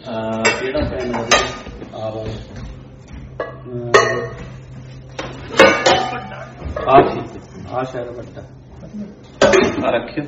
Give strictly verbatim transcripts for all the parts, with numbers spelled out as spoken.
ਕਿਹੜਾ ਪੈਨ ਵਧੀਆ ਆ ਆ ਠੀਕ ਆ ਸ਼ਾਇਦ ਵੱਡਾ ਆ ਰੱਖਿਓ।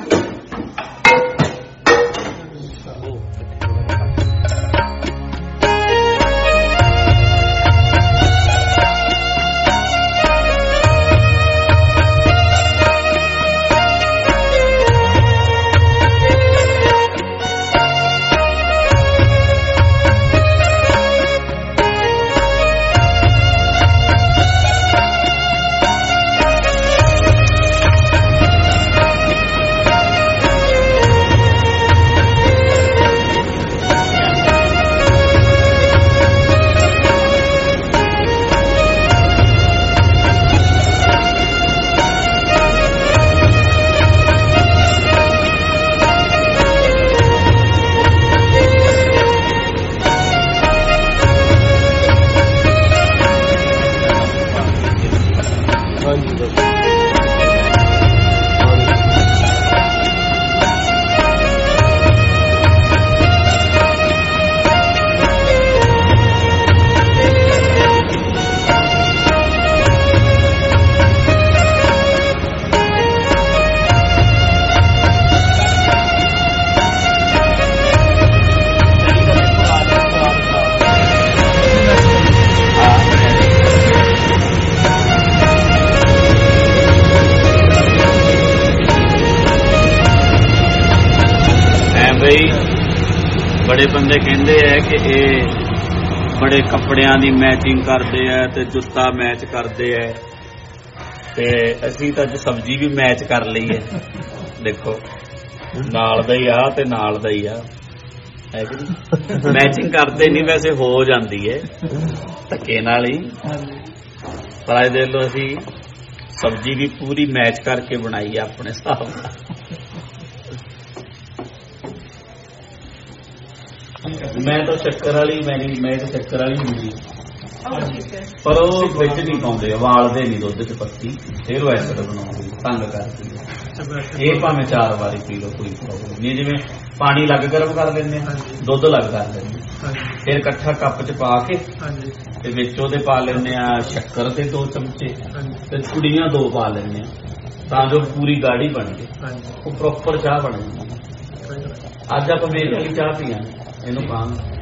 बड़े बंदे कहते हैं कि ये बड़े कपड़ियां दी मैचिंग करते हैं ते जुत्ता मैच करते हैं ते असी तो अज सब्जी भी मैच कर ली है। देखो नाल दा ही आ ते नाल दा ही आ है कि मैचिंग करते नहीं वैसे हो जाती है धक्के नाल ही। पर अज देख लो असी सब्जी भी पूरी मैच करके बनाई है अपने हिसाब नाल। मैं तो शक्कर वाली मेरी मैं तो शक्कर वाली ਹੁੰਦੀ पर वो ਵਿੱਚ नहीं पाਉਂਦੇ ਉਬਾਲਦੇ नहीं ਦੁੱਧ ਚ ਪੱਤੀ ਫਿਰ ਉਹ ਐਸਿਡ ਬਣਾਉਂਦੇ ਤੰਗ ਕਰਦੀ ਇਹ ਭਾਵੇਂ ਚਾਰ ਵਾਰੀ ਪੀ ਲਓ ਕੋਈ ਪ੍ਰੋਬਲਮ ਨਹੀਂ। ਜਿਵੇਂ ਪਾਣੀ ਲੱਗ ਗਰਮ ਕਰ ਦਿੰਦੇ ਆ ਦੁੱਧ ਲੱਗ ਕਰ ਦਿੰਦੇ ਫਿਰ ਇਕੱਠਾ ਕੱਪ ਚ ਪਾ ਕੇ ਤੇ ਵਿੱਚ ਉਹਦੇ ਪਾ ਲੈਂਦੇ ਆ ਸ਼ੱਕਰ ਤੇ ਦੋ ਚਮਚੇ ਤੇ ਕੁੜੀਆਂ ਦੋ ਪਾ ਲੈਂਦੇ ਆ ਤਾਂ ਜੋ ਪੂਰੀ ਗਾੜੀ ਬਣ ਜੇ ਉਹ ਪ੍ਰੋਪਰ ਚਾਹ ਬਣ ਜਾਂਦੀ। ਅੱਜ ਆਪਾਂ ਮੇਰ ਵਾਲੀ ਚਾਹ ਪੀਆਂ ਇਹਨੂੰ ਪਾਣ